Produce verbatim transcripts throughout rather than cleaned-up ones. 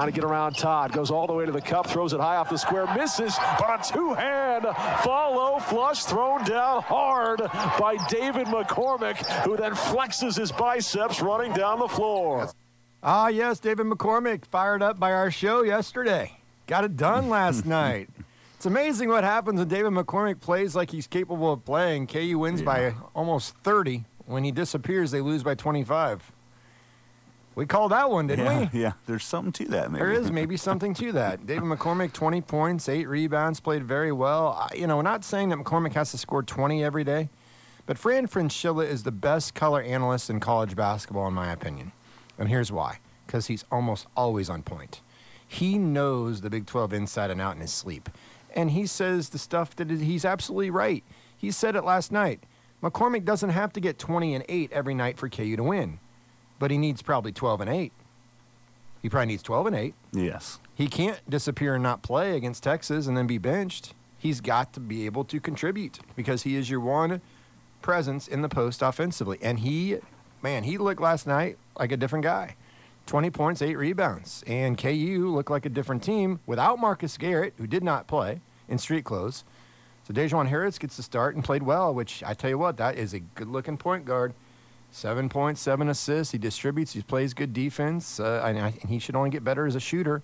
Trying to get around Todd. Goes all the way to the cup. Throws it high off the square. Misses. But a two-hand follow flush thrown down hard by David McCormick, who then flexes his biceps running down the floor. Ah, yes, David McCormick, fired up by our show yesterday. Got it done last night. It's amazing what happens when David McCormick plays like he's capable of playing. K U wins yeah. by almost thirty. When he disappears, they lose by twenty-five. We called that one, didn't yeah, we? Yeah, there's something to that, maybe. There is maybe something to that. David McCormick, twenty points, eight rebounds, played very well. I, you know, we're not saying that McCormick has to score twenty every day, but Fran Fraschilla is the best color analyst in college basketball, in my opinion. And here's why. Because he's almost always on point. He knows the Big twelve inside and out in his sleep. And he says the stuff that is, he's absolutely right. He said it last night. McCormick doesn't have to get twenty and eight every night for K U to win. But he needs probably twelve and eight. He probably needs twelve and eight. Yes. He can't disappear and not play against Texas and then be benched. He's got to be able to contribute because he is your one presence in the post offensively. And he, man, he looked last night like a different guy. twenty points, eight rebounds. And K U looked like a different team without Marcus Garrett, who did not play in street clothes. So Dejuan Harris gets the start and played well, which I tell you what, that is a good-looking point guard. Seven points, seven assists. He distributes. He plays good defense. Uh, and, I, and he should only get better as a shooter.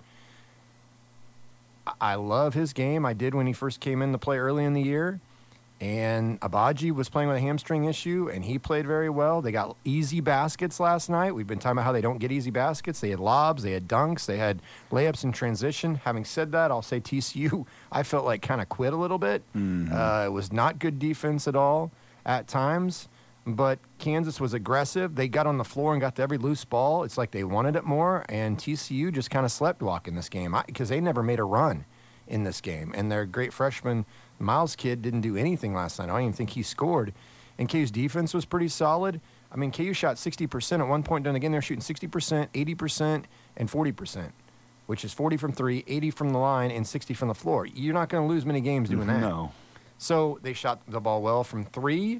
I, I love his game. I did when he first came in to play early in the year. And Abaji was playing with a hamstring issue, and he played very well. They got easy baskets last night. We've been talking about how they don't get easy baskets. They had lobs. They had dunks. They had layups in transition. Having said that, I'll say T C U, I felt like kind of quit a little bit. Mm-hmm. Uh, it was not good defense at all at times. But Kansas was aggressive. They got on the floor and got to every loose ball. It's like they wanted it more, and T C U just kind of sleptwalk in this game because they never made a run in this game. And their great freshman, Miles Kidd, didn't do anything last night. I don't even think he scored. And K U's defense was pretty solid. I mean, K U shot sixty percent at one point during the game. They're shooting sixty percent, eighty percent, and forty percent, which is forty from three, eighty from the line, and sixty from the floor. You're not going to lose many games doing that. No. So they shot the ball well from three.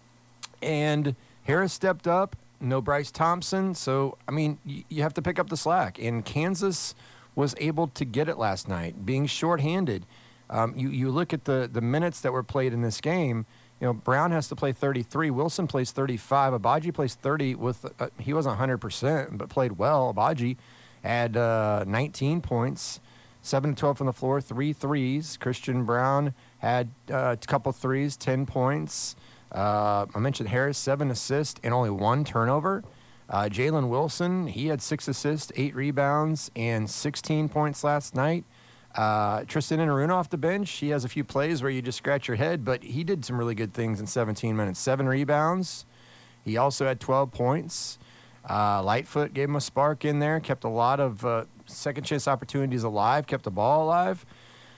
And Harris stepped up, no Bryce Thompson. So, I mean, y- you have to pick up the slack. And Kansas was able to get it last night, being shorthanded. Um, you, you look at the, the minutes that were played in this game. You know, Brown has to play thirty-three. Wilson plays thirty-five. Abaji plays thirty. With uh, he wasn't one hundred percent, but played well. Abaji had uh, nineteen points, seven to twelve from the floor, three threes. Christian Brown had uh, a couple threes, ten points. Uh, I mentioned Harris, seven assists and only one turnover. Uh, Jalen Wilson, he had six assists, eight rebounds, and sixteen points last night. Uh, Tristan Inaruna off the bench, he has a few plays where you just scratch your head, but he did some really good things in seventeen minutes. Seven rebounds. He also had twelve points. Uh, Lightfoot gave him a spark in there, kept a lot of uh, second chance opportunities alive, kept the ball alive.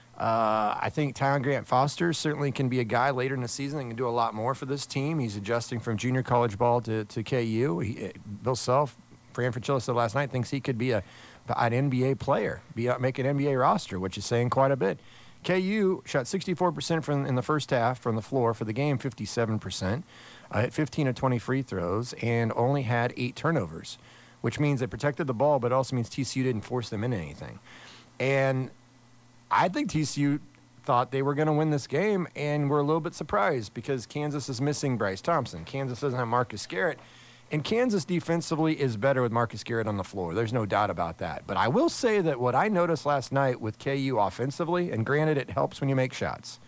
Uh, I think Tyron Grant Foster certainly can be a guy later in the season and can do a lot more for this team. He's adjusting from junior college ball to, to K U. He, Bill Self, Fran Fraschilla said last night, thinks he could be a an N B A player, be make an N B A roster, which is saying quite a bit. K U shot sixty-four percent from in the first half from the floor for the game, fifty-seven percent, uh, hit fifteen of twenty free throws, and only had eight turnovers, which means they protected the ball, but also means T C U didn't force them into anything. And I think T C U thought they were going to win this game, and we're a little bit surprised because Kansas is missing Bryce Thompson. Kansas doesn't have Marcus Garrett. And Kansas defensively is better with Marcus Garrett on the floor. There's no doubt about that. But I will say that what I noticed last night with K U offensively, and granted it helps when you make shots,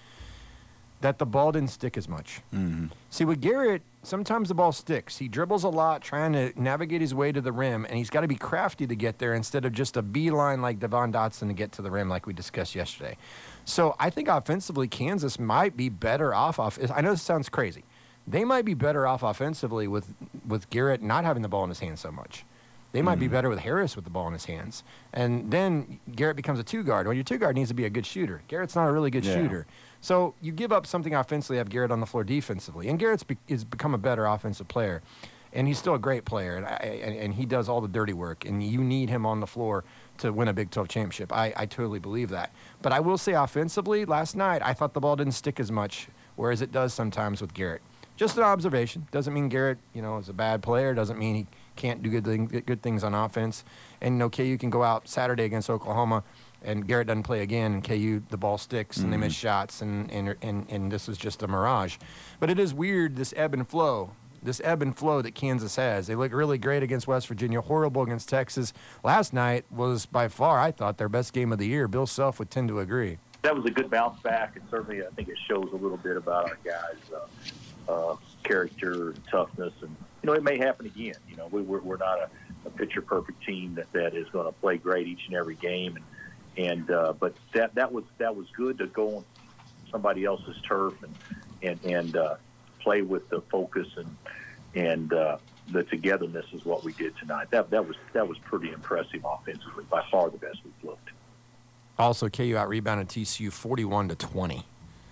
that the ball didn't stick as much. Mm-hmm. See, with Garrett, sometimes the ball sticks. He dribbles a lot trying to navigate his way to the rim, and he's got to be crafty to get there instead of just a beeline like Devon Dotson to get to the rim like we discussed yesterday. So I think offensively Kansas might be better off. off I know this sounds crazy. They might be better off offensively with, with Garrett not having the ball in his hands so much. They might mm-hmm. be better with Harris with the ball in his hands. And then Garrett becomes a two-guard. Well, your two-guard needs to be a good shooter. Garrett's not a really good yeah. shooter. So you give up something offensively, have Garrett on the floor defensively. And Garrett's be, has become a better offensive player. And he's still a great player, and, I, and, and he does all the dirty work. And you need him on the floor to win a Big twelve championship. I, I totally believe that. But I will say offensively, last night I thought the ball didn't stick as much, whereas it does sometimes with Garrett. Just an observation. Doesn't mean Garrett, you know, is a bad player. Doesn't mean he can't do good, thing, good things on offense. And, you know, K U can go out Saturday against Oklahoma, and Garrett doesn't play again, and K U, the ball sticks, and mm-hmm. they miss shots, and, and, and, and this is just a mirage. But it is weird, this ebb and flow. This ebb and flow that Kansas has. They look really great against West Virginia, horrible against Texas. Last night was by far, I thought, their best game of the year. Bill Self would tend to agree. That was a good bounce back, and certainly I think it shows a little bit about our guys' uh, uh, character, toughness, and you know it may happen again. You know we, we're we're not a, a picture-perfect team that, that is going to play great each and every game, and and uh, but that that was that was good to go on somebody else's turf and and and. Uh, play with the focus and and uh, the togetherness is what we did tonight. That that was that was pretty impressive offensively. By far the best we've looked. Also, K U out rebounded T C U forty-one to twenty,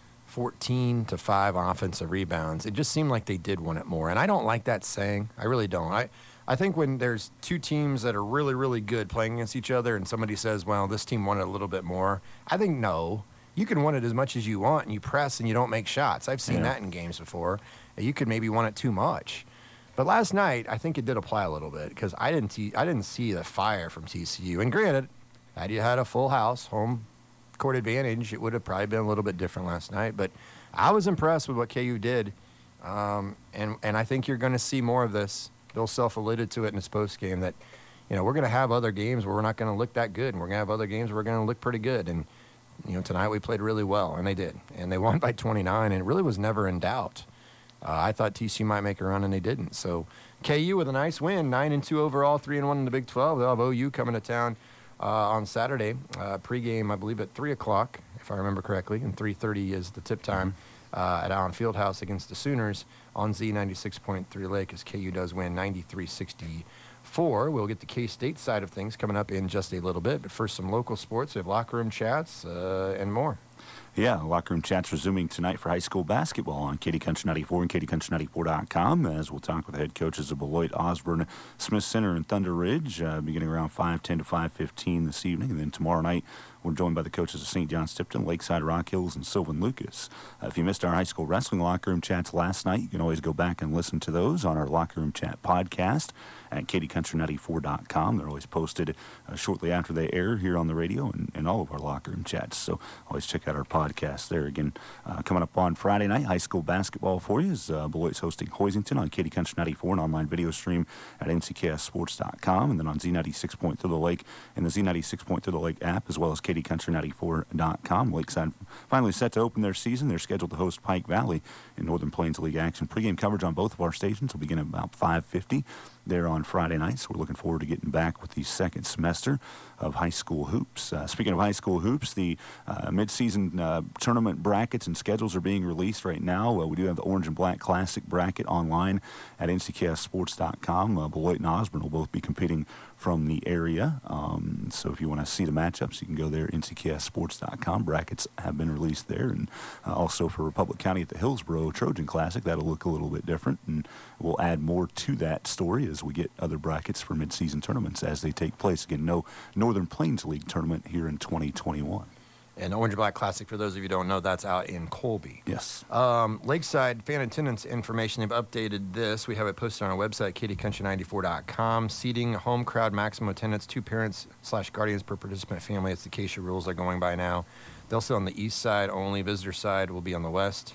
fourteen to five offensive rebounds. It just seemed like they did want it more, and I don't like that saying. I really don't. I I think when there's two teams that are really really good playing against each other, and somebody says, "Well, this team wanted a little bit more," I think no. You can want it as much as you want, and you press and you don't make shots. I've seen yeah. that in games before. You could maybe want it too much. But last night, I think it did apply a little bit because I didn't see, I didn't see the fire from T C U. And granted, had you had a full house, home court advantage, it would have probably been a little bit different last night. But I was impressed with what K U did, um, and, and I think you're going to see more of this. Bill Self alluded to it in his postgame that, you know, we're going to have other games where we're not going to look that good, and we're going to have other games where we're going to look pretty good. And you know, tonight we played really well, and they did. And they won by twenty-nine, and it really was never in doubt. Uh, I thought T C U might make a run, and they didn't. So K U with a nice win, nine and two overall, three and one in the Big twelve. They'll have O U coming to town uh, on Saturday. Uh, pregame, I believe, at three o'clock, if I remember correctly, and three thirty is the tip time uh, at Allen Fieldhouse against the Sooners on Z ninety-six point three Lake as K U does win ninety-three sixty-four. We'll get the K-State side of things coming up in just a little bit. But first, some local sports. We have locker room chats uh, and more. Yeah, locker room chats resuming tonight for high school basketball on Katy Country ninety-four and Katy Country ninety-four dot com, as we'll talk with the head coaches of Beloit, Osborne, Smith Center, and Thunder Ridge, uh, beginning around five ten to five fifteen this evening. And then tomorrow night, we're joined by the coaches of Saint John's Tipton, Lakeside Rock Hills, and Sylvan Lucas. Uh, if you missed our high school wrestling locker room chats last night, you can always go back and listen to those on our locker room chat podcast at Katy Country ninety-four dot com. They're always posted uh, shortly after they air here on the radio and, and all of our locker room chats. So always check out our podcast there. Again, uh, coming up on Friday night, high school basketball for you is uh, Beloit's hosting Hoisington on Katy Country ninety-four, an online video stream at N C K S sports dot com, and then on Z ninety-six point through the Lake and the Z ninety-six point through the Lake app, as well as Katy Country ninety-four dot com. Lakeside finally set to open their season. They're scheduled to host Pike Valley in Northern Plains League action. Pre-game coverage on both of our stations will begin at about five fifty there on Friday night, so we're looking forward to getting back with the second semester of high school hoops. Uh, speaking of high school hoops, the uh, mid-season uh, tournament brackets and schedules are being released right now. Uh, we do have the Orange and Black Classic bracket online at N C K S sports dot com. Uh, Beloit and Osborne will both be competing from the area. Um, so if you want to see the matchups, you can go there, N C K S sports dot com. Brackets have been released there. And uh, also for Republic County at the Hillsboro Trojan Classic, that'll look a little bit different. And we'll add more to that story as we get other brackets for mid-season tournaments as they take place. Again, no Northern Plains League tournament here in twenty twenty-one. And Orange and Black Classic, for those of you who don't know, that's out in Colby. Yes. Um, Lakeside fan attendance information, they've updated this. We have it posted on our website, Katy Country ninety-four dot com. Seating, home crowd, maximum attendance, two parents slash guardians per participant family. It's the Acacia rules they're going by now. They'll sit on the east side only. Visitor side will be on the west.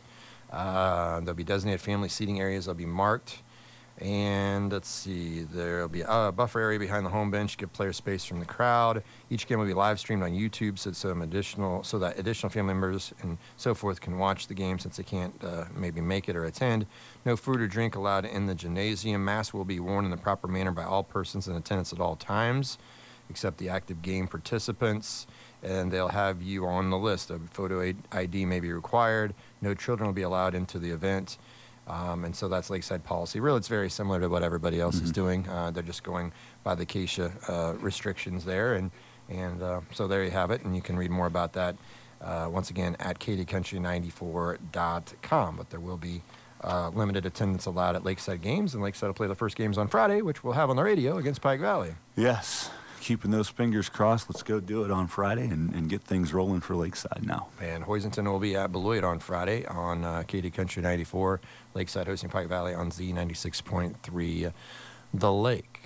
Uh, there'll be designated family seating areas. They'll be marked. And let's see, there'll be a buffer area behind the home bench, give players space from the crowd. Each game will be live streamed on YouTube, so some additional, so that additional family members and so forth can watch the game since they can't uh, maybe make it or attend. No food or drink allowed in the gymnasium. Masks will be worn in the proper manner by all persons in attendance at all times, except the active game participants. And they'll have you on the list. A photo I D may be required. No children will be allowed into the event. Um, and so that's Lakeside policy. Really, it's very similar to what everybody else mm-hmm. is doing. Uh, they're just going by the Acacia uh, restrictions there. And, and uh, so there you have it. And you can read more about that, uh, once again, at Katy Country ninety-four dot com. But there will be uh, limited attendance allowed at Lakeside games. And Lakeside will play the first games on Friday, which we'll have on the radio against Pike Valley. Yes. Keeping those fingers crossed. Let's go do it on Friday and, and get things rolling for Lakeside now. And Hoisington will be at Beloit on Friday on uh, Katy Country ninety-four. Lakeside hosting Pike Valley on Z ninety-six point three, The Lake.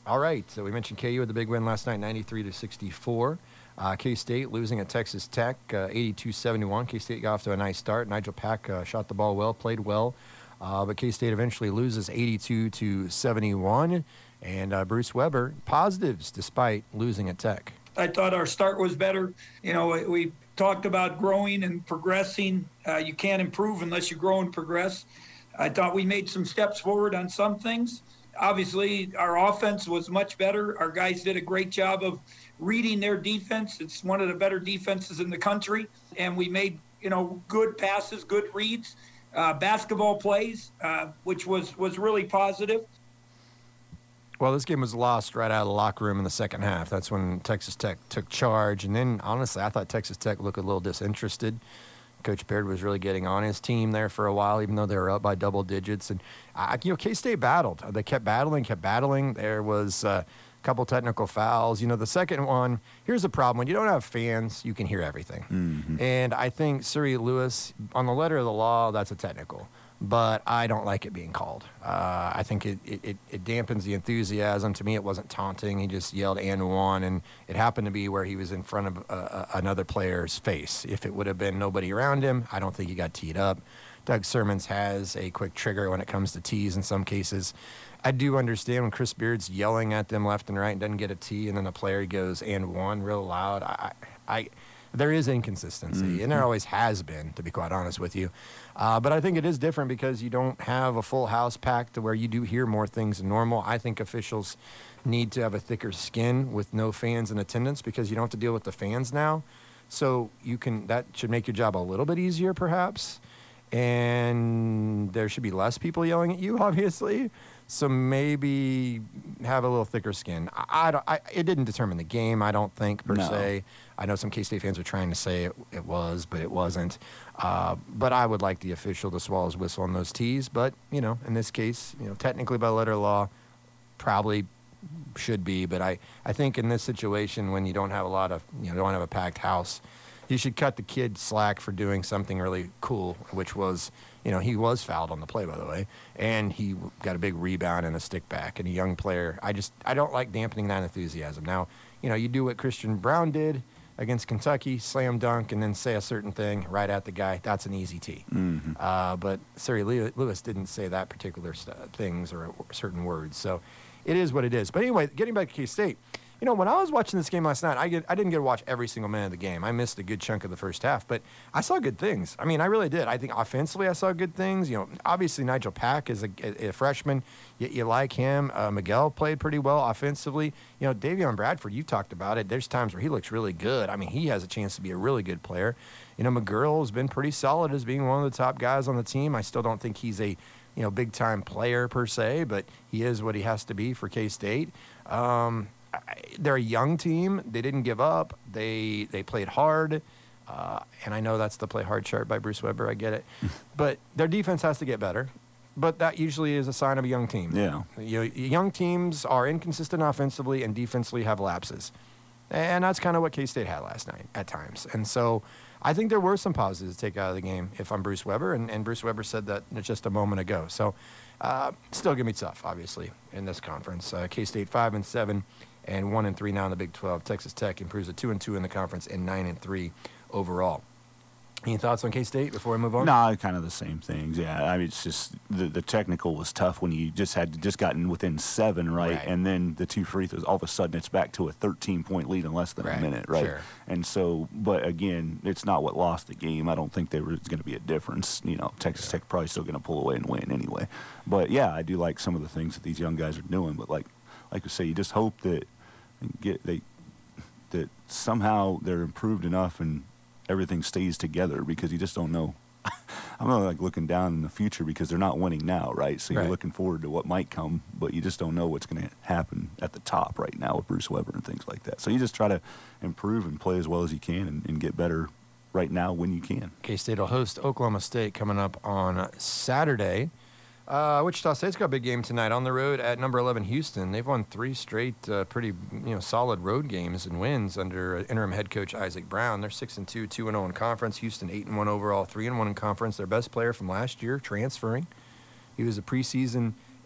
All right. So we mentioned K U with the big win last night, ninety-three to sixty-four. Uh, K-State losing at Texas Tech, uh, eighty-two seventy-one. K-State got off to a nice start. Nigel Pack uh, shot the ball well, played well. Uh, but K-State eventually loses eighty-two to seventy-one. And uh, Bruce Weber, positives despite losing at Tech. I thought our start was better. You know, we, we talked about growing and progressing. Uh, you can't improve unless you grow and progress. I thought we made some steps forward on some things. Obviously, our offense was much better. Our guys did a great job of reading their defense. It's one of the better defenses in the country. And we made, you know, good passes, good reads, uh, basketball plays, uh, which was, was really positive. Well, this game was lost right out of the locker room in the second half. That's when Texas Tech took charge. And then, honestly, I thought Texas Tech looked a little disinterested. Coach Baird was really getting on his team there for a while, even though they were up by double digits. And, uh, you know, K-State battled. They kept battling, kept battling. There was uh, a couple technical fouls. You know, the second one, here's the problem. When you don't have fans, you can hear everything. Mm-hmm. And I think Suri Lewis, on the letter of the law, that's a technical. But I don't like it being called. Uh, I think it, it, it dampens the enthusiasm. To me, it wasn't taunting. He just yelled and one, and it happened to be where he was in front of uh, another player's face. If it would have been nobody around him, I don't think he got teed up. Doug Sermons has a quick trigger when it comes to tees in some cases. I do understand when Chris Beard's yelling at them left and right and doesn't get a tee, and then the player goes and one real loud. I, I, there is inconsistency, mm-hmm. and there always has been, to be quite honest with you. Uh, but I think it is different because you don't have a full house packed to where you do hear more things than normal. I think officials need to have a thicker skin with no fans in attendance because you don't have to deal with the fans now. So you can that should make your job a little bit easier, perhaps. And there should be less people yelling at you, obviously. So maybe have a little thicker skin. I, I, don't, I it didn't determine the game, I don't think, per no. se. I know some K-State fans are trying to say it, it was, but it wasn't. Uh, but I would like the official to swallow his whistle on those tees. But, you know, in this case, you know, technically by letter of law, probably should be. But I, I think in this situation, when you don't have a lot of, you know, don't have a packed house, you should cut the kid slack for doing something really cool, which was, you know, he was fouled on the play, by the way, and he got a big rebound and a stick back. And a young player, I just, I don't like dampening that enthusiasm. Now, you know, you do what Christian Brown did against Kentucky, slam dunk, and then say a certain thing right at the guy. That's an easy tee. Mm-hmm. Uh, but Suri Lewis didn't say that particular st- things or, or certain words. So it is what it is. But anyway, getting back to K-State, you know, when I was watching this game last night, I get I didn't get to watch every single minute of the game. I missed a good chunk of the first half, but I saw good things. I mean, I really did. I think offensively I saw good things. You know, obviously Nigel Pack is a, a, a freshman. You, you like him. Uh, Miguel played pretty well offensively. You know, Davion Bradford, you talked about it. There's times where he looks really good. I mean, he has a chance to be a really good player. You know, McGurl has been pretty solid as being one of the top guys on the team. I still don't think he's a, you know, big-time player per se, but he is what he has to be for K-State. Um They're a young team. They didn't give up. They they played hard. Uh, and I know that's the play hard chart by Bruce Weber. I get it. But their defense has to get better. But that usually is a sign of a young team. Yeah. You know, young teams are inconsistent offensively and defensively have lapses. And that's kind of what K-State had last night at times. And so I think there were some positives to take out of the game if I'm Bruce Weber. And, and Bruce Weber said that just a moment ago. So uh, still going to be tough, obviously, in this conference. Uh, K-State five and seven. And one and three now in the Big twelve. Texas Tech improves to two and two in the conference and nine and three overall. Any thoughts on K-State before we move on? No, kind of the same things. Yeah, I mean, it's just the the technical was tough when you just had just gotten within seven, right? Right. And then the two free throws. All of a sudden, it's back to a thirteen point lead in less than Right, a minute, right? sure. And so, but again, it's not what lost the game. I don't think there was going to be a difference. You know, Texas Yeah. Tech probably still going to pull away and win anyway. But yeah, I do like some of the things that these young guys are doing. But like, like I say, you just hope that. Get they that somehow they're improved enough and everything stays together because you just don't know. I'm not like looking down in the future because they're not winning now, right? So you're Right. looking forward to what might come, but you just don't know what's going to happen at the top right now with Bruce Weber and things like that. So you just try to improve and play as well as you can and, and get better right now when you can. K-State will host Oklahoma State coming up on Saturday. Uh, Wichita State's got a big game tonight on the road at number eleven Houston. They've won three straight uh, pretty you know solid road games and wins under interim head coach Isaac Brown. They're six and two, two and zero in conference. Houston eight and one overall, three and one in conference. Their best player from last year transferring. He was a preseason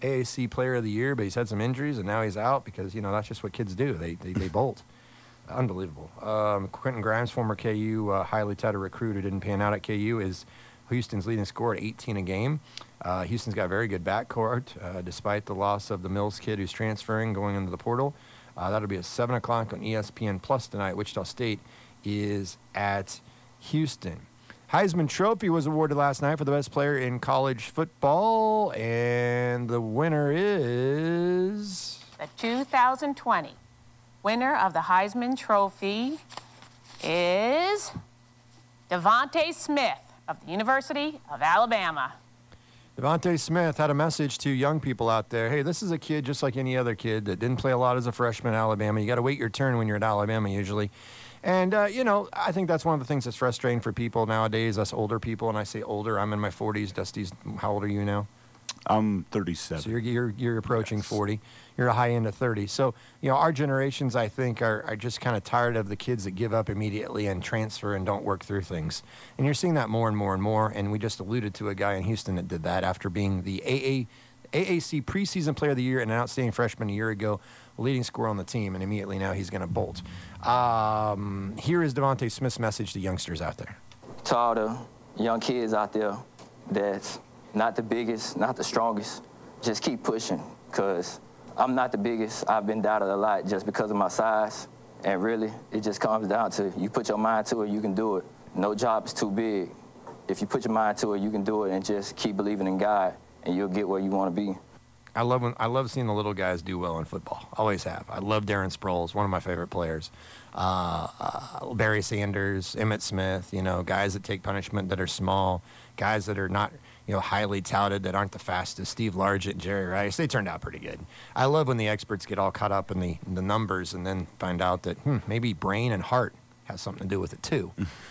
A A C Player of the Year, but he's had some injuries, and now he's out because, you know, that's just what kids do. They they, they bolt. Unbelievable. Um, Quentin Grimes, former K U uh, highly touted recruit who didn't pan out at K U, is Houston's leading scorer at eighteen a game. Uh, Houston's got a very good backcourt, uh, despite the loss of the Mills kid who's transferring, going into the portal. Uh, that'll be at seven o'clock on E S P N Plus tonight. Wichita State is at Houston. Heisman Trophy was awarded last night for the best player in college football, and the winner is... The two thousand twenty winner of the Heisman Trophy is Devontae Smith of the University of Alabama. Devontae Smith had a message to young people out there. Hey, this is a kid just like any other kid that didn't play a lot as a freshman at Alabama. You got to wait your turn when you're at Alabama usually. And, uh, you know, I think that's one of the things that's frustrating for people nowadays, us older people. And I say older, I'm in my forties. Dusty's, how old are you now? I'm thirty-seven. So you're you're, you're approaching yes. forty. You're a high end of thirty. So, you know, our generations, I think, are, are just kind of tired of the kids that give up immediately and transfer and don't work through things. And you're seeing that more and more and more. And we just alluded to a guy in Houston that did that after being the A A, A A C preseason player of the year and an outstanding freshman a year ago, leading scorer on the team. And immediately now he's going to bolt. Um, here is Devontae Smith's message to youngsters out there. To all the young kids out there that's not the biggest, not the strongest, just keep pushing, because I'm not the biggest. I've been doubted a lot just because of my size. And really, it just comes down to you put your mind to it, you can do it. No job is too big. If you put your mind to it, you can do it, and just keep believing in God, and you'll get where you want to be. I love when, I love seeing the little guys do well in football. Always have. I love Darren Sproles, one of my favorite players. Uh, uh, Barry Sanders, Emmitt Smith, you know, guys that take punishment that are small, guys that are not, you know, highly touted, that aren't the fastest. Steve Largent, Jerry Rice, they turned out pretty good. I love when the experts get all caught up in the, in the numbers and then find out that hmm, maybe brain and heart has something to do with it too.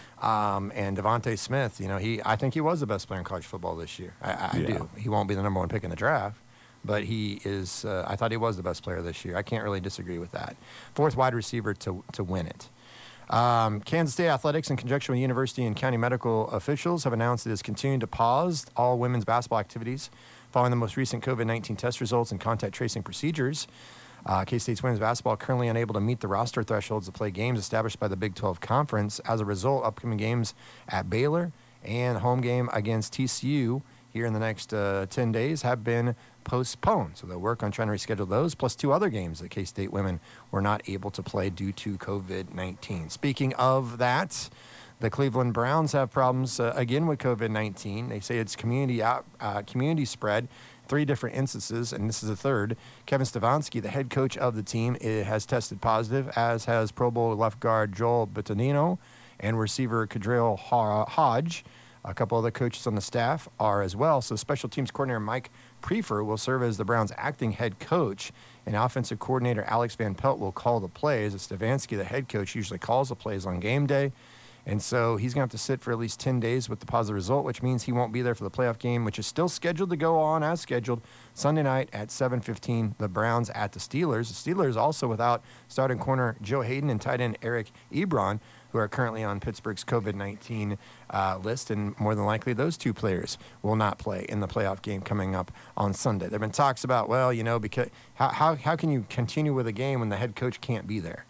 Um, and Devontae Smith, you know, he I think he was the best player in college football this year. I, I Yeah. do. He won't be the number one pick in the draft. But he is, uh, I thought he was the best player this year. I can't really disagree with that. Fourth wide receiver to to win it. Um, Kansas State Athletics, in conjunction with university and county medical officials, have announced it is continuing to pause all women's basketball activities following the most recent COVID nineteen test results and contact tracing procedures. Uh, K-State's women's basketball currently unable to meet the roster thresholds to play games established by the Big twelve Conference. As a result, upcoming games at Baylor and home game against T C U here in the next uh, ten days have been postponed. So they'll work on trying to reschedule those, plus two other games that K-State women were not able to play due to COVID nineteen. Speaking of that, the Cleveland Browns have problems uh, again with COVID nineteen. They say it's community out, uh, community spread, three different instances, and this is the third. Kevin Stefanski, the head coach of the team, it has tested positive, as has Pro Bowl left guard Joel Bitonino and receiver Kadriel Hodge. A couple other coaches on the staff are as well. So special teams coordinator Mike Prefer will serve as the Browns' acting head coach, and offensive coordinator Alex Van Pelt will call the plays. Stefanski, the head coach, usually calls the plays on game day. And so he's going to have to sit for at least ten days with the positive result, which means he won't be there for the playoff game, which is still scheduled to go on as scheduled Sunday night at seven fifteen, the Browns at the Steelers. The Steelers also without starting corner Joe Hayden and tight end Eric Ebron, who are currently on Pittsburgh's COVID nineteen uh, list, and more than likely those two players will not play in the playoff game coming up on Sunday. There have been talks about, well, you know, because how, how, how can you continue with a game when the head coach can't be there?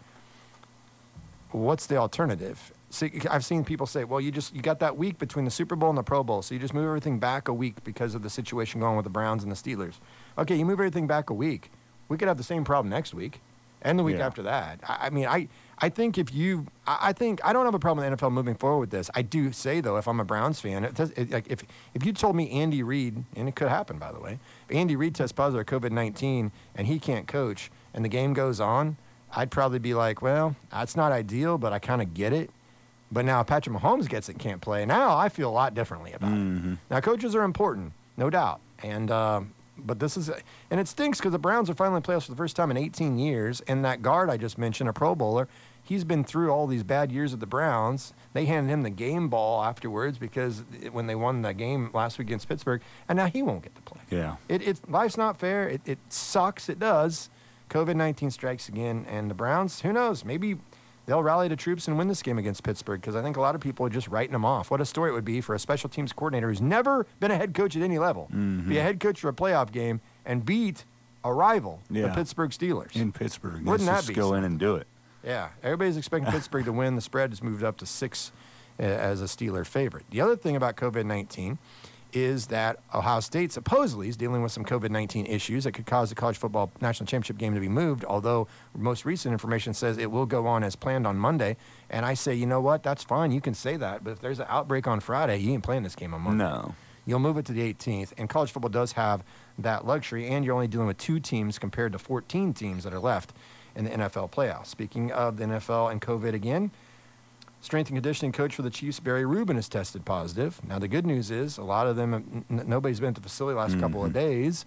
What's the alternative? See, I've seen people say, well, you just you got that week between the Super Bowl and the Pro Bowl, so you just move everything back a week because of the situation going with the Browns and the Steelers. Okay, you move everything back a week. We could have the same problem next week and the week Yeah. after that. I, I mean, I, I think if you – I think – I don't have a problem with the N F L moving forward with this. I do say, though, if I'm a Browns fan, it does, it, like if if you told me Andy Reid – and it could happen, by the way – if Andy Reid tests positive for COVID nineteen and he can't coach and the game goes on, I'd probably be like, well, that's not ideal, but I kind of get it. But now if Patrick Mahomes gets it and can't play, now I feel a lot differently about Mm-hmm. it. Now, coaches are important, no doubt. And um, but this is – and it stinks because the Browns are finally in playoffs for the first time in eighteen years. And that guard I just mentioned, a Pro Bowler, he's been through all these bad years of the Browns. They handed him the game ball afterwards because it, when they won that game last week against Pittsburgh, and now he won't get to play. Yeah. It, it, life's not fair. It, it sucks. It does. COVID nineteen strikes again. And the Browns, who knows, maybe – they'll rally the troops and win this game against Pittsburgh, because I think a lot of people are just writing them off. What a story it would be for a special teams coordinator who's never been a head coach at any level. Mm-hmm. Be a head coach for a playoff game, and beat a rival, Yeah. the Pittsburgh Steelers. In Pittsburgh. Wouldn't Let's that be just go in something? and do it. Yeah, everybody's expecting Pittsburgh to win. The spread has moved up to six uh, as a Steeler favorite. The other thing about COVID nineteen is that Ohio State supposedly is dealing with some COVID nineteen issues that could cause the college football national championship game to be moved, although most recent information says it will go on as planned on Monday. And I say, you know what, that's fine. You can say that. But if there's an outbreak on Friday, you ain't playing this game on Monday. No. You'll move it to the eighteenth, and college football does have that luxury, and you're only dealing with two teams compared to fourteen teams that are left in the N F L playoffs. Speaking of the N F L and COVID again, strength and conditioning coach for the Chiefs, Barry Rubin, has tested positive. Now, the good news is a lot of them, n- nobody's been at the facility the last mm-hmm. couple of days,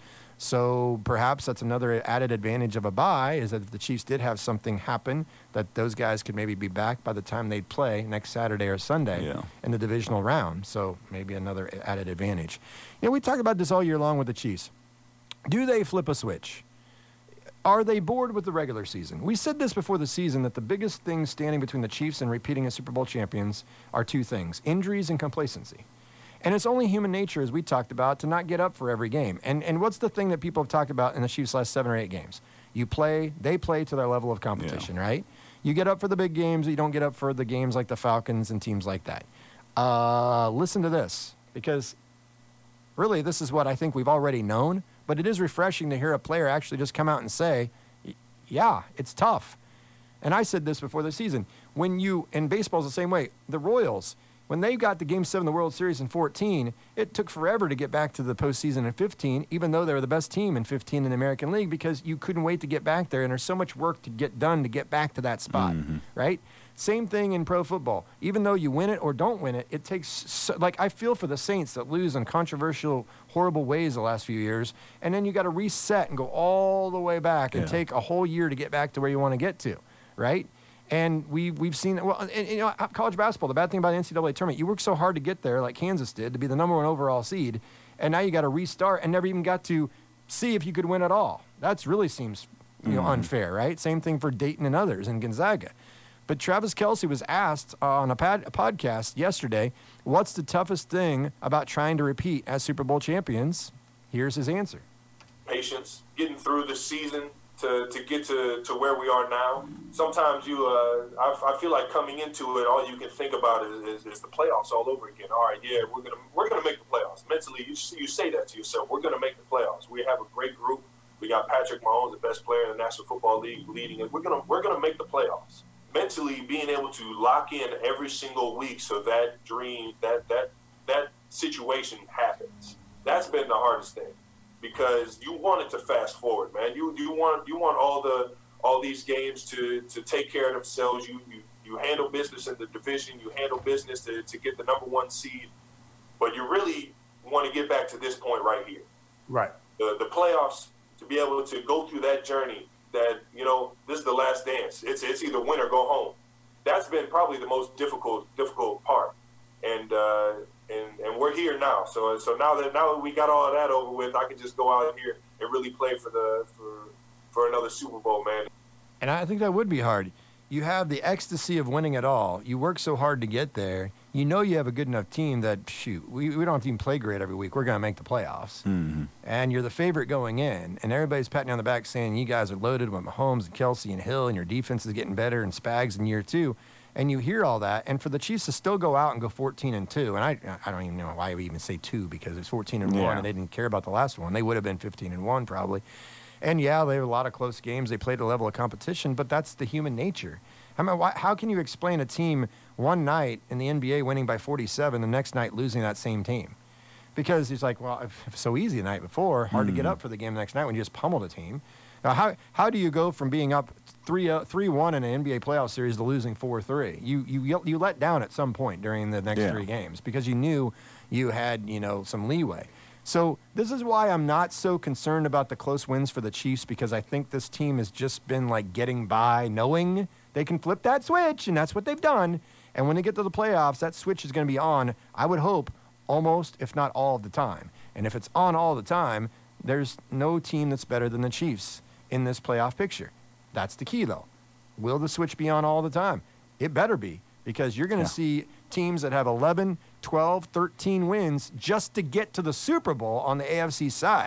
so perhaps that's another added advantage of a bye, is that if the Chiefs did have something happen, that those guys could maybe be back by the time they'd play next Saturday or Sunday yeah. in the divisional round, so maybe another added advantage. You know, we talk about this all year long with the Chiefs. Do they flip a switch? Are they bored with the regular season? We said this before the season, that the biggest things standing between the Chiefs and repeating as Super Bowl champions are two things: injuries and complacency. And it's only human nature, as we talked about, to not get up for every game. And and what's the thing that people have talked about in the Chiefs' last seven or eight games? You play, they play to their level of competition, yeah. right? You get up for the big games, you don't get up for the games like the Falcons and teams like that. Uh, listen to this, because really this is what I think we've already known, but it is refreshing to hear a player actually just come out and say, yeah, it's tough. And I said this before the season. When you, and baseball's the same way, the Royals, when they got to Game seven of the World Series in fourteen, it took forever to get back to the postseason in fifteen, even though they were the best team in fifteen in the American League, because you couldn't wait to get back there, and there's so much work to get done to get back to that spot, mm-hmm. right? Same thing in pro football. Even though you win it or don't win it, it takes, so, like, I feel for the Saints that lose in controversial, horrible ways the last few years, and then you got to reset and go all the way back and yeah. take a whole year to get back to where you want to get to, right? And we, we've seen, well, and, and, you know, college basketball, the bad thing about the N C double A tournament, you work so hard to get there, like Kansas did, to be the number one overall seed, and now you got to restart and never even got to see if you could win at all. That really seems, you know, mm-hmm. unfair, right? Same thing for Dayton and others and Gonzaga. But Travis Kelce was asked uh, on a, pod, a podcast yesterday, what's the toughest thing about trying to repeat as Super Bowl champions? Here's his answer. Patience, getting through the season to, to get to, to where we are now. Sometimes you, uh, I, I feel like coming into it, all you can think about is, is, is the playoffs all over again. All right, yeah, we're gonna we're gonna make the playoffs. Mentally, you you say that to yourself. We're gonna make the playoffs. We have a great group. We got Patrick Mahomes, the best player in the National Football League, leading it. We're gonna we're gonna make the playoffs. Mentally being able to lock in every single week so that dream, that that that situation happens. That's been the hardest thing, because you want it to fast forward, man. You you want you want all the all these games to, to take care of themselves. You, you you handle business in the division. You handle business to, to get the number one seed. But you really want to get back to this point right here. Right. The the playoffs, to be able to go through that journey. That, you know, this is the last dance. It's it's either win or go home. That's been probably the most difficult difficult part, and uh, and and we're here now. So so now that now that we got all of that over with, I can just go out here and really play for the for for another Super Bowl, man. And I think that would be hard. You have the ecstasy of winning it all. You work so hard to get there. You know you have a good enough team that, shoot, we, we don't have to even play great every week. We're going to make the playoffs. Mm-hmm. And you're the favorite going in. And everybody's patting you on the back saying you guys are loaded with Mahomes and Kelce and Hill, and your defense is getting better, and Spags in year two. And you hear all that. And for the Chiefs to still go out and go fourteen and two, and I I don't even know why we even say two, because it's fourteen and one, yeah. and they didn't care about the last one. They would have been fifteen and one probably. And, yeah, they have a lot of close games. They played a level of competition, but that's the human nature. I mean, why, how can you explain a team one night in the N B A winning by forty-seven, the next night losing that same team? Because it's like, well, if it's so easy the night before, hard mm. to get up for the game the next night when you just pummeled a team. Now, how how do you go from being up three one in an N B A playoff series to losing four three? You you you let down at some point during the next yeah. three games because you knew you had, you know, some leeway. So this is why I'm not so concerned about the close wins for the Chiefs, because I think this team has just been like getting by, knowing they can flip that switch, and that's what they've done. And when they get to the playoffs, that switch is going to be on, I would hope, almost, if not all of the time. And if it's on all the time, there's no team that's better than the Chiefs in this playoff picture. That's the key, though. Will the switch be on all the time? It better be, because you're going to yeah. see teams that have eleven, twelve, thirteen wins just to get to the Super Bowl on the A F C side.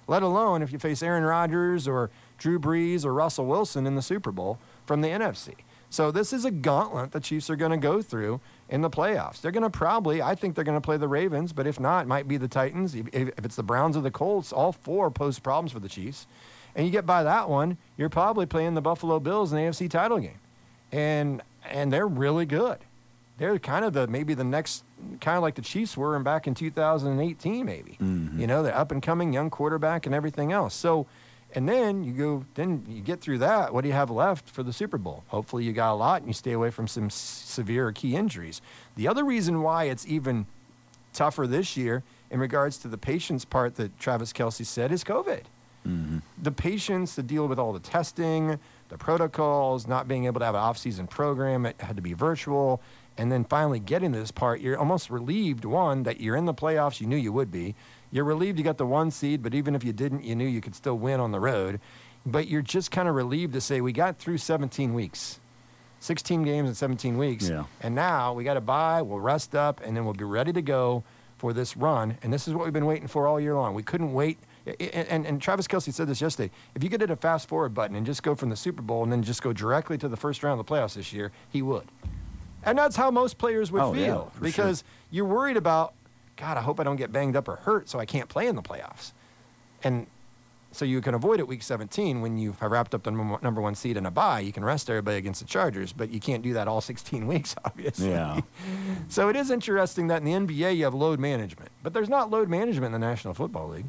let alone if you face Aaron Rodgers or Drew Brees or Russell Wilson in the Super Bowl from the N F C. So this is a gauntlet the Chiefs are going to go through in the playoffs. They're going to probably, I think they're going to play the Ravens, but if not, it might be the Titans. If, if it's the Browns or the Colts, all four pose problems for the Chiefs. And you get by that one, you're probably playing the Buffalo Bills in the A F C title game. And and they're really good. They're kind of the maybe the next, kind of like the Chiefs were in back in two thousand eighteen maybe. Mm-hmm. You know, they're up-and-coming young quarterback and everything else. So, and then you go, then you get through that. What do you have left for the Super Bowl? Hopefully you got a lot and you stay away from some s- severe or key injuries. The other reason why it's even tougher this year in regards to the patience part that Travis Kelce said is COVID. Mm-hmm. The patience to deal with all the testing, the protocols, not being able to have an off-season program, it had to be virtual, and then finally getting to this part, you're almost relieved, one, that you're in the playoffs, you knew you would be. You're relieved you got the one seed, but even if you didn't, you knew you could still win on the road. But you're just kind of relieved to say we got through seventeen weeks, sixteen games in seventeen weeks, Yeah. and now we got to bye, we'll rest up, and then we'll be ready to go for this run. And this is what we've been waiting for all year long. We couldn't wait. And, and, and Travis Kelce said this yesterday. If you could hit a fast forward button and just go from the Super Bowl and then just go directly to the first round of the playoffs this year, he would. And that's how most players would Oh, yeah, feel for because sure. you're worried about, God, I hope I don't get banged up or hurt so I can't play in the playoffs. And so you can avoid it week seventeen when you've wrapped up the number one seed in a bye. You can rest everybody against the Chargers, but you can't do that all sixteen weeks, obviously. Yeah. So it is interesting that in the N B A you have load management, but there's not load management in the National Football League.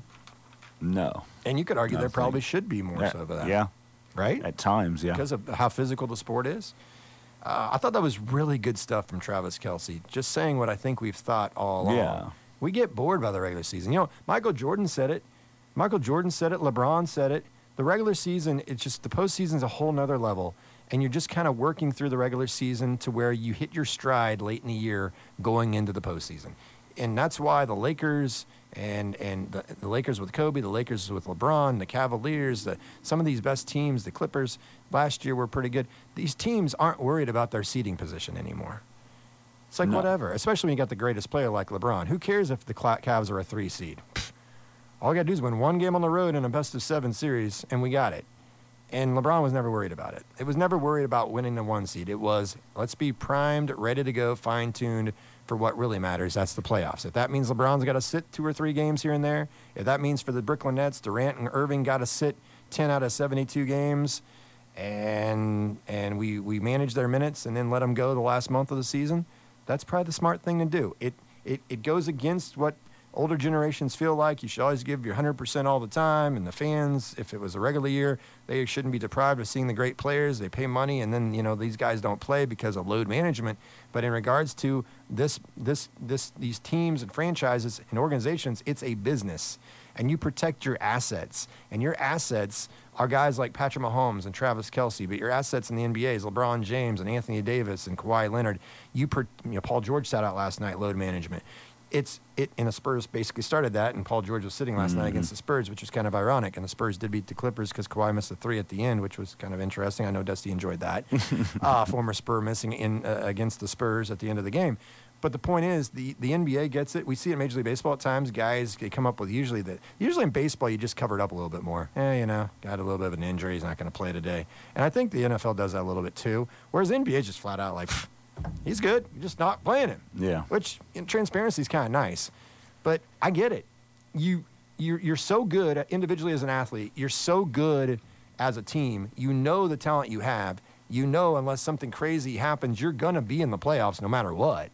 No. And you could argue No, there probably thank- should be more Yeah. so of that. Yeah. Right? At times, yeah. Because of how physical the sport is. Uh, I thought that was really good stuff from Travis Kelce, just saying what I think we've thought all along. Yeah. We get bored by the regular season. You know, Michael Jordan said it. Michael Jordan said it. LeBron said it. The regular season, it's just the postseason's a whole nother level. And you're just kind of working through the regular season to where you hit your stride late in the year going into the postseason. And that's why the Lakers and and the, the Lakers with Kobe, the Lakers with LeBron, the Cavaliers, the, some of these best teams, the Clippers last year were pretty good. These teams aren't worried about their seeding position anymore. It's like No. whatever, especially when you got the greatest player like LeBron. Who cares if the Cla- Cavs are a three seed? Pfft. All you got to do is win one game on the road in a best of seven series, and we got it. And LeBron was never worried about it. It was never worried about winning the one seed. It was, let's be primed, ready to go, fine-tuned for what really matters. That's the playoffs. If that means LeBron's got to sit two or three games here and there, if that means for the Brooklyn Nets, Durant and Irving got to sit ten out of seventy-two games, and and we, we manage their minutes and then let them go the last month of the season, that's probably the smart thing to do. It, it, it goes against what older generations feel like. You should always give your one hundred percent all the time, and the fans, if it was a regular year, they shouldn't be deprived of seeing the great players. They pay money, and then, you know, these guys don't play because of load management. But in regards to this, this, this, these teams and franchises and organizations, it's a business, and you protect your assets, and your assets are guys like Patrick Mahomes and Travis Kelce, but your assets in the N B A is LeBron James and Anthony Davis and Kawhi Leonard. You, per, you know, Paul George sat out last night, load management. It's it and the Spurs basically started that, and Paul George was sitting last Mm-hmm. night against the Spurs, which was kind of ironic. And the Spurs did beat the Clippers because Kawhi missed a three at the end, which was kind of interesting. I know Dusty enjoyed that. uh, former Spur missing in uh, against the Spurs at the end of the game. But the point is, the, the N B A gets it. We see it in Major League Baseball at times. Guys, they come up with usually that. Usually in baseball, you just cover it up a little bit more. Eh, you know, got a little bit of an injury. He's not going to play today. And I think the N F L does that a little bit too. Whereas the N B A is just flat out like, he's good. You're just not playing him. Yeah. Which in transparency is kind of nice. But I get it. You you're, you're so good individually as an athlete. You're so good as a team. You know the talent you have. You know unless something crazy happens, you're going to be in the playoffs no matter what.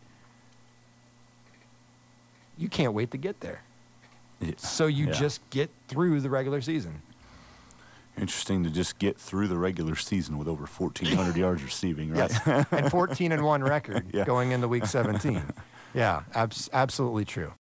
You can't wait to get there. Yeah. So you Yeah. just get through the regular season. Interesting to just get through the regular season with over fourteen hundred yards receiving, right? Yes. And fourteen and one record Yeah. going into week seventeen. Yeah, abs- absolutely true.